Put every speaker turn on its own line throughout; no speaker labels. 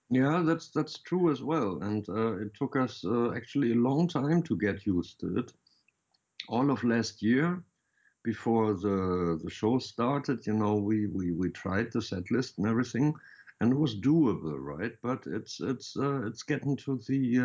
Yeah, that's true as well. And it took us actually a long time to get used to it. All of last year, before the show started, we tried the set list and everything, and it was doable, right? But it's getting to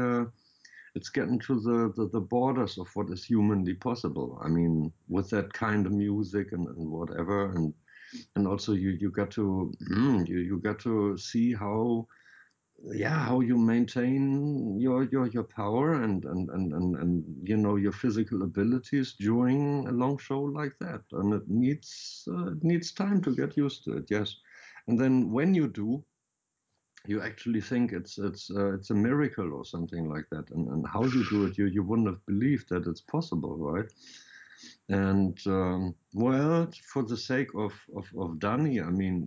the borders of what is humanly possible. I mean, with that kind of music and whatever, and also you got to you got to see how you maintain your power and your physical abilities during a long show like that, and it needs time to get used to it. Yes, and then when you do, you actually think it's a miracle or something like that, and how you do it, you wouldn't have believed that it's possible, right? And well, for the sake of Danny, I mean,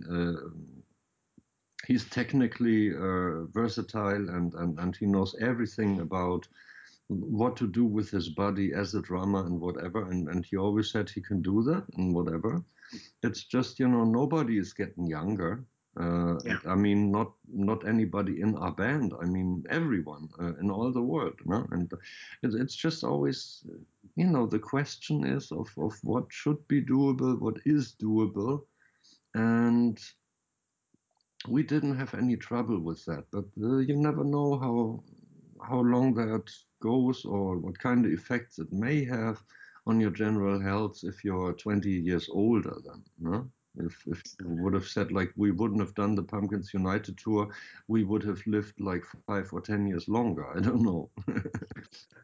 he's technically versatile, and he knows everything about what to do with his body as a drummer and whatever, and he always said he can do that and whatever. It's just, nobody is getting younger.
Yeah.
I mean, not anybody in our band. I mean, everyone in all the world, no? And it's just always, the question is of what should be doable, what is doable, and we didn't have any trouble with that. But you never know how long that goes or what kind of effects it may have on your general health if you're 20 years older then, no? If you would have said, like, we wouldn't have done the Pumpkins United tour, we would have lived like 5 or 10 years longer. I don't know.